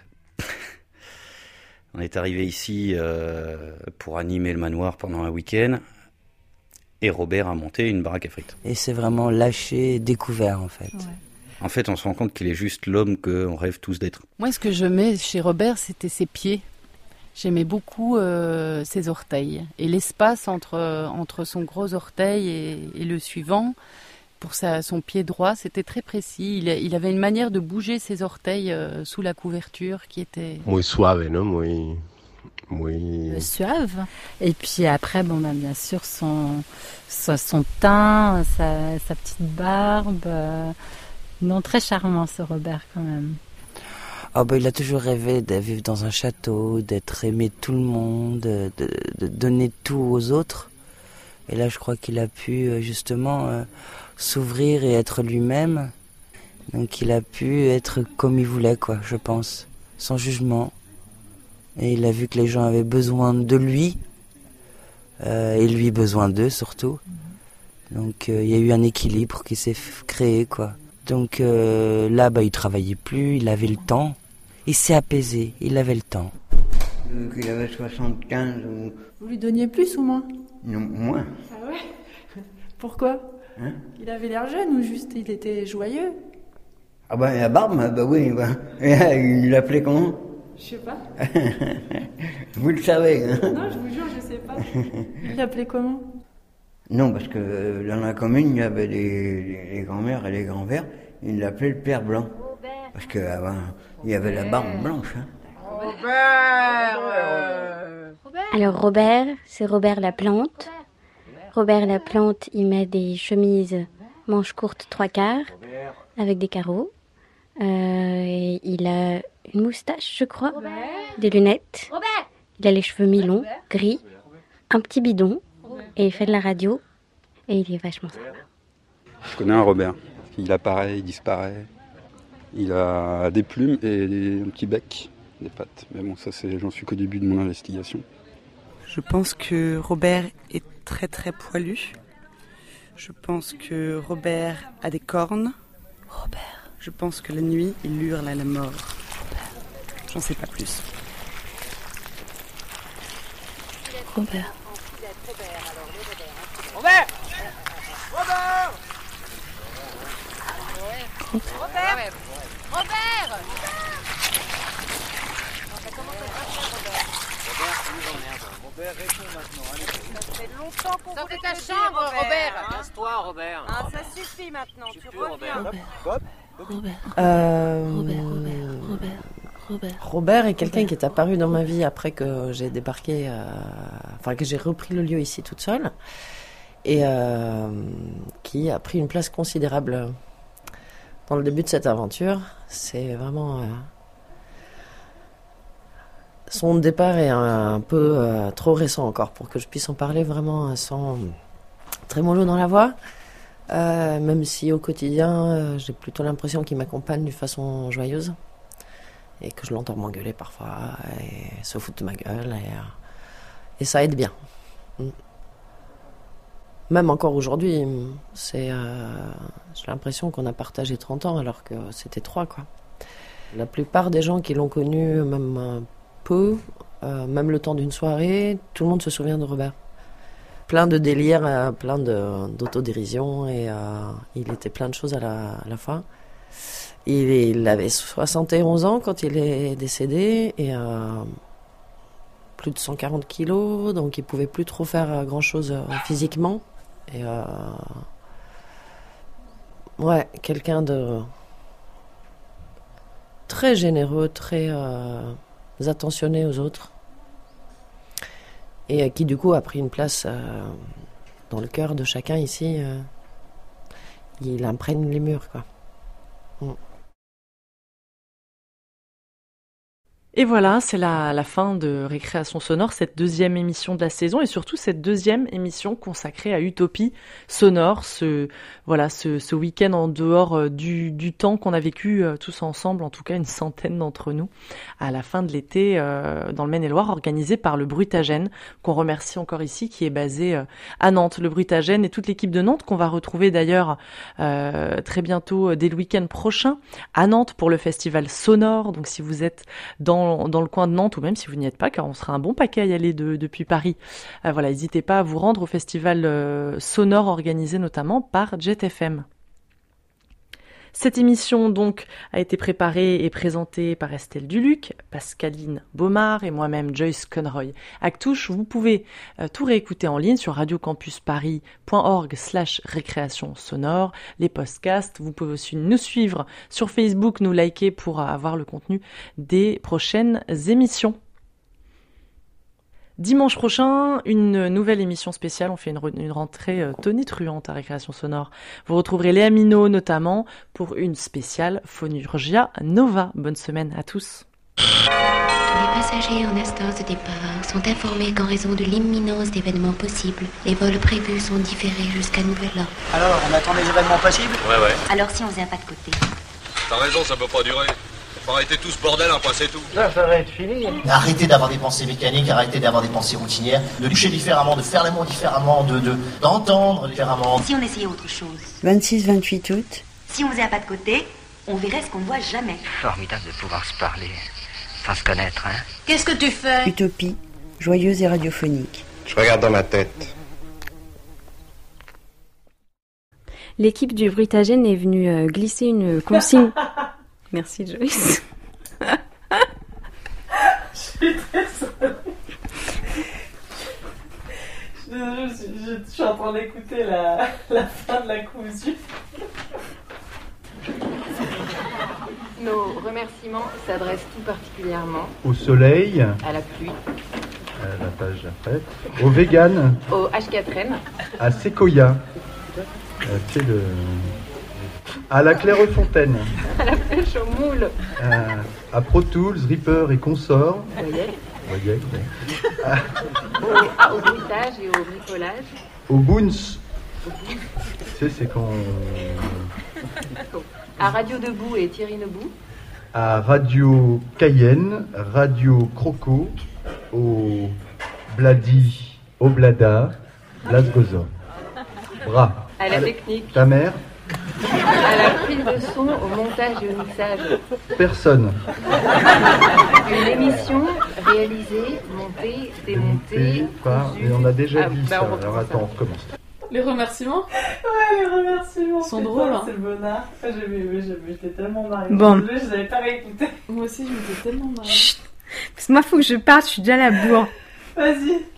On est arrivé ici pour animer le manoir pendant un week-end et Robert a monté une baraque à frites. Et c'est vraiment lâché, découvert en fait. Ouais. En fait, on se rend compte qu'il est juste l'homme qu'on rêve tous d'être. Moi, ce que je mets chez Robert, c'était ses pieds. J'aimais beaucoup ses orteils et l'espace entre son gros orteil et le suivant. pour son pied droit, c'était très précis. Il avait une manière de bouger ses orteils sous la couverture qui était... Muy suave, non? Muy... Suave. Et puis après, bien sûr, son teint, sa petite barbe. Non, très charmant ce Robert quand même. Il a toujours rêvé de vivre dans un château, d'être aimé de tout le monde, de donner tout aux autres. Et là, je crois qu'il a pu justement s'ouvrir et être lui-même. Donc il a pu être comme il voulait, quoi, je pense, sans jugement. Et il a vu que les gens avaient besoin de lui, et lui besoin d'eux surtout. Donc il y a eu un équilibre qui s'est créé, quoi. Donc là, il travaillait plus, il avait le temps. Il s'est apaisé, il avait le temps. Donc il avait 75 ou... Vous lui donniez plus ou moins? Non, moins. Ah ouais? Pourquoi? Il avait l'air jeune ou juste il était joyeux? La barbe, oui. Il l'appelait comment? Je sais pas. Vous le savez, hein? Non, je vous jure, je sais pas. Il l'appelait comment? Non, parce que dans la commune, il y avait les grands-mères et les grands-pères. Ils l'appelaient le père blanc. Parce qu'avant, il y avait la barbe blanche. Hein. Alors Robert, c'est Robert Laplante. Robert Laplante, il met des chemises manches courtes 3/4 avec des carreaux. Et il a une moustache, je crois, des lunettes. Il a les cheveux mi-longs, gris, un petit bidon, et il fait de la radio. Et il est vachement sympa. Je connais un Robert. Il apparaît, il disparaît. Il a des plumes et un petit bec, des pattes. Mais bon, ça, j'en suis qu'au début de mon investigation. Je pense que Robert est très très poilu. Je pense que Robert a des cornes. Je pense que la nuit, il hurle à la mort. J'en sais pas plus. Robert. Robert! Robert, réponds maintenant. Allez. Ça fait longtemps qu'on voulait ta chambre, Robert. Casse-toi, Robert. Ah, ça suffit maintenant. Tu reviens. Robert est quelqu'un qui est apparu dans ma vie après que j'ai débarqué, que j'ai repris le lieu ici toute seule, et qui a pris une place considérable dans le début de cette aventure. C'est vraiment... son départ est un peu trop récent encore pour que je puisse en parler vraiment sans trémolo dans la voix. Même si au quotidien, j'ai plutôt l'impression qu'il m'accompagne d'une façon joyeuse. Et que je l'entends m'engueuler parfois, et se foutre de ma gueule, et ça aide bien. Même encore aujourd'hui, j'ai l'impression qu'on a partagé 30 ans alors que c'était 3, quoi. La plupart des gens qui l'ont connu, même un peu, même le temps d'une soirée, tout le monde se souvient de Robert. Plein de délires, plein d'autodérision, et il était plein de choses à la fois. Il avait 71 ans quand il est décédé, et plus de 140 kilos, donc il pouvait plus trop faire grand-chose physiquement. Et quelqu'un de très généreux, très attentionné aux autres, et qui du coup a pris une place dans le cœur de chacun ici. Il imprègne les murs, quoi. Et voilà, c'est la fin de Récréation sonore, cette deuxième émission de la saison, et surtout cette deuxième émission consacrée à Utopie sonore, ce week-end en dehors du temps qu'on a vécu tous ensemble, en tout cas une centaine d'entre nous, à la fin de l'été dans le Maine-et-Loire, organisé par le Brutagène, qu'on remercie encore ici, qui est basé à Nantes. Le Brutagène et toute l'équipe de Nantes, qu'on va retrouver d'ailleurs très bientôt, dès le week-end prochain, à Nantes pour le festival sonore. Donc si vous êtes dans le coin de Nantes, ou même si vous n'y êtes pas, car on sera un bon paquet à y aller depuis Paris. N'hésitez pas à vous rendre au festival sonore organisé notamment par Jet FM. Cette émission donc a été préparée et présentée par Estelle Duluc, Pascaline Baumard et moi-même Joyce Conroy. Actouche, vous pouvez tout réécouter en ligne sur radiocampusparis.org/récréation sonore, les podcasts. Vous pouvez aussi nous suivre sur Facebook, nous liker pour avoir le contenu des prochaines émissions. Dimanche prochain, une nouvelle émission spéciale. On fait une rentrée tonitruante à Récréation Sonore. Vous retrouverez Léa Minot notamment pour une spéciale Phonurgia Nova. Bonne semaine à tous. Les passagers en instance de départ sont informés qu'en raison de l'imminence d'événements possibles, les vols prévus sont différés jusqu'à nouvel ordre. Alors, on attend les événements possibles ? Ouais. Alors si on faisait un pas de côté. T'as raison, ça peut pas durer. Faut arrêter tout ce bordel, après c'est tout. Là, ça va être fini. Arrêtez d'avoir des pensées mécaniques, arrêtez d'avoir des pensées routinières, de toucher différemment, de faire l'amour différemment, d'entendre différemment. Si on essayait autre chose. 26-28 août. Si on faisait un pas de côté, on verrait ce qu'on ne voit jamais. Formidable de pouvoir se parler, sans se connaître, hein. Qu'est-ce que tu fais ? Utopie, joyeuse et radiophonique. Je regarde dans ma tête. L'équipe du Bruitagène est venue glisser une consigne... Merci Joyce. Je suis désolée. Je suis en train d'écouter la fin de la cousue. Nos remerciements s'adressent tout particulièrement au soleil, à la pluie, à la page d'après, aux véganes, au H4N, à Sequoia, à la Clairefontaine, à la pêche au moule, à Pro Tools, Reaper et consorts, au bruitage et au bricolage, au Boons, c'est quand... à Radio Debout et Thierry Nebout, à Radio Cayenne, Radio Croco, au Bladi, au Blada, Blasgoza, Bras, à la technique, ta mère, à la prise de son, au montage et au mixage. Personne. Une émission réalisée, montée, démontée, Mais on a déjà dit ça. Alors attends, on recommence. Les remerciements ? Ouais, les remerciements. Sont drôles, hein. C'est le bonheur. J'étais tellement marrée. Bon. Je n'avais pas réécouté. Moi aussi, je m'étais tellement marrée. Chut. Parce que moi, faut que je parte, je suis déjà à la bourre. Vas-y.